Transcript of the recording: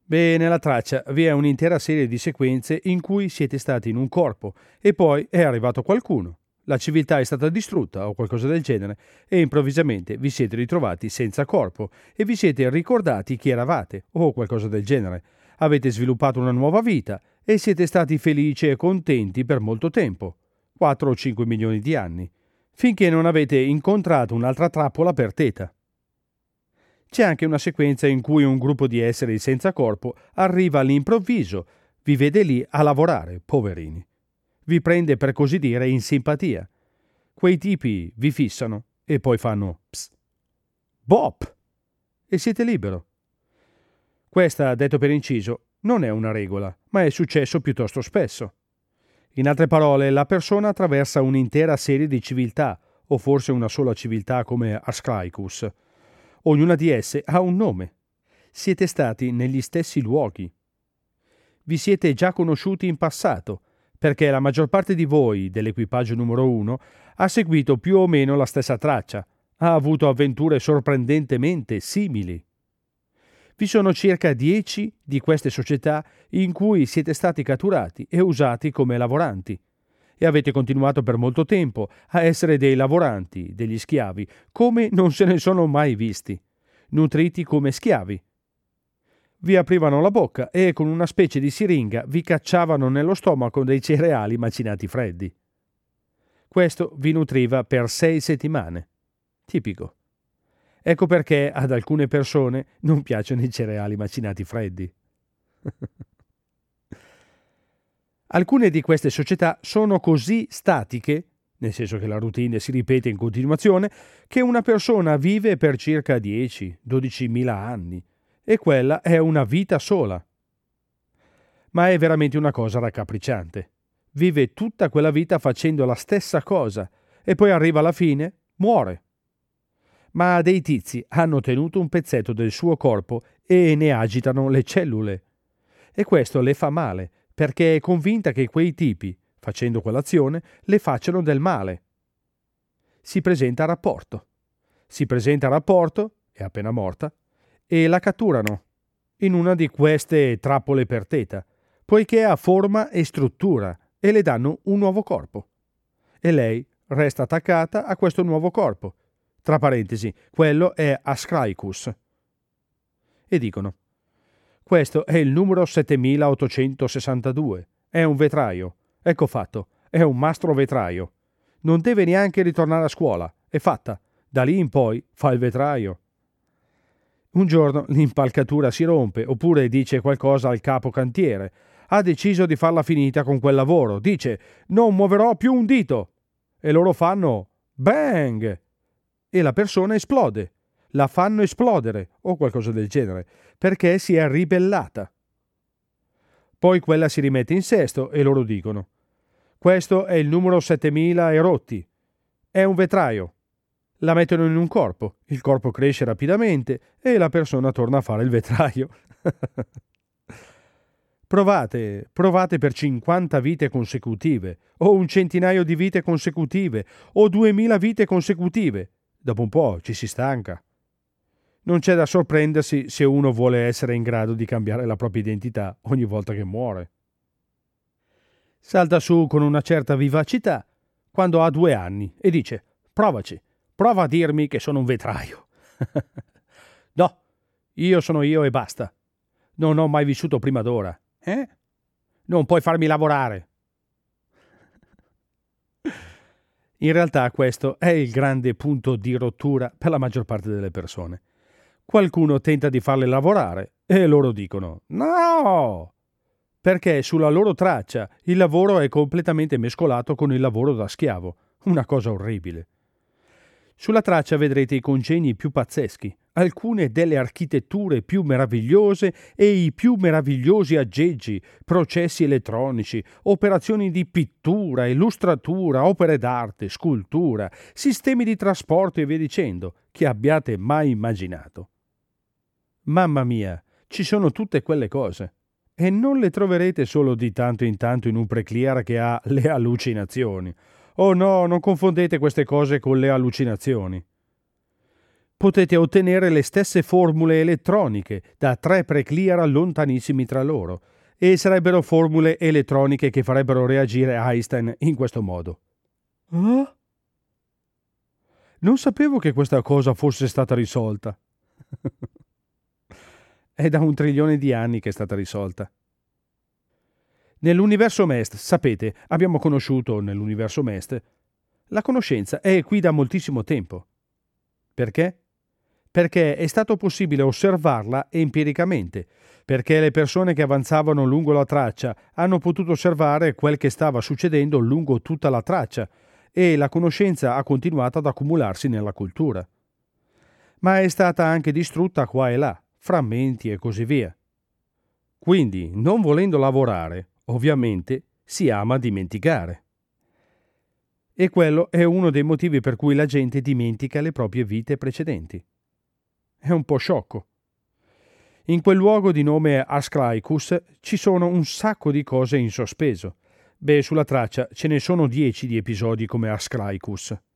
Beh, nella traccia vi è un'intera serie di sequenze in cui siete stati in un corpo e poi è arrivato qualcuno. La civiltà è stata distrutta o qualcosa del genere e improvvisamente vi siete ritrovati senza corpo e vi siete ricordati chi eravate o qualcosa del genere. Avete sviluppato una nuova vita e siete stati felici e contenti per molto tempo, 4 o 5 milioni di anni, finché non avete incontrato un'altra trappola per Teta. C'è anche una sequenza in cui un gruppo di esseri senza corpo arriva all'improvviso, vi vede lì a lavorare, poverini. Vi prende per così dire in simpatia. Quei tipi vi fissano e poi fanno psst, bop, e siete libero. Questa, detto per inciso, non è una regola, ma è successo piuttosto spesso. In altre parole, la persona attraversa un'intera serie di civiltà, o forse una sola civiltà come Asclaicus. Ognuna di esse ha un nome. Siete stati negli stessi luoghi. Vi siete già conosciuti in passato, perché la maggior parte di voi, dell'equipaggio numero 1, ha seguito più o meno la stessa traccia, ha avuto avventure sorprendentemente simili. Vi sono circa 10 di queste società in cui siete stati catturati e usati come lavoranti. E avete continuato per molto tempo a essere dei lavoranti, degli schiavi, come non se ne sono mai visti, nutriti come schiavi. Vi aprivano la bocca e con una specie di siringa vi cacciavano nello stomaco dei cereali macinati freddi. Questo vi nutriva per 6 settimane. Tipico. Ecco perché ad alcune persone non piacciono i cereali macinati freddi. Alcune di queste società sono così statiche, nel senso che la routine si ripete in continuazione, che una persona vive per circa 10-12 mila anni e quella è una vita sola. Ma è veramente una cosa raccapricciante. Vive tutta quella vita facendo la stessa cosa e poi arriva alla fine, muore. Ma dei tizi hanno tenuto un pezzetto del suo corpo e ne agitano le cellule. E questo le fa male, perché è convinta che quei tipi, facendo quell'azione, le facciano del male. Si presenta a rapporto. È appena morta, e la catturano in una di queste trappole per Teta, poiché ha forma e struttura, e le danno un nuovo corpo. E lei resta attaccata a questo nuovo corpo. Tra parentesi, quello è Asclaicus. E dicono: questo è il numero 7862. È un vetraio. Ecco fatto. È un mastro vetraio. Non deve neanche ritornare a scuola. È fatta. Da lì in poi fa il vetraio. Un giorno l'impalcatura si rompe oppure dice qualcosa al capo cantiere. Ha deciso di farla finita con quel lavoro. Dice: non muoverò più un dito. E loro fanno bang! E la persona esplode. La fanno esplodere o qualcosa del genere, perché si è ribellata. Poi quella si rimette in sesto e loro dicono: questo è il numero 7000 e rotti. È un vetraio. La mettono in un corpo, il corpo cresce rapidamente e la persona torna a fare il vetraio. Provate per 50 vite consecutive, o un centinaio di vite consecutive, o 2000 vite consecutive. Dopo un po' ci si stanca. Non c'è da sorprendersi se uno vuole essere in grado di cambiare la propria identità ogni volta che muore. Salta su con una certa vivacità quando ha 2 anni e dice: provaci, prova a dirmi che sono un vetraio. No, io sono io e basta. Non ho mai vissuto prima d'ora. Non puoi farmi lavorare. In realtà questo è il grande punto di rottura per la maggior parte delle persone. Qualcuno tenta di farle lavorare e loro dicono no, perché sulla loro traccia il lavoro è completamente mescolato con il lavoro da schiavo, una cosa orribile. Sulla traccia vedrete i congegni più pazzeschi, alcune delle architetture più meravigliose e i più meravigliosi aggeggi, processi elettronici, operazioni di pittura, illustratura, opere d'arte, scultura, sistemi di trasporto e via dicendo, che abbiate mai immaginato. Mamma mia, ci sono tutte quelle cose. E non le troverete solo di tanto in tanto in un preclear che ha le allucinazioni. Oh no, non confondete queste cose con le allucinazioni. potete ottenere le stesse formule elettroniche da tre preclear lontanissimi tra loro, e sarebbero formule elettroniche che farebbero reagire Einstein in questo modo. Ah? Non sapevo che questa cosa fosse stata risolta. È da 1 trilione di anni che è stata risolta. Nell'universo MEST, sapete, abbiamo conosciuto nell'universo MEST, la conoscenza è qui da moltissimo tempo. Perché? Perché è stato possibile osservarla empiricamente, perché le persone che avanzavano lungo la traccia hanno potuto osservare quel che stava succedendo lungo tutta la traccia, e la conoscenza ha continuato ad accumularsi nella cultura. Ma è stata anche distrutta qua e là, frammenti e così via. Quindi, non volendo lavorare, ovviamente, si ama dimenticare. E quello è uno dei motivi per cui la gente dimentica le proprie vite precedenti. È un po' sciocco. In quel luogo di nome Asclaicus ci sono un sacco di cose in sospeso. Beh, sulla traccia ce ne sono 10 di episodi come Asclaicus.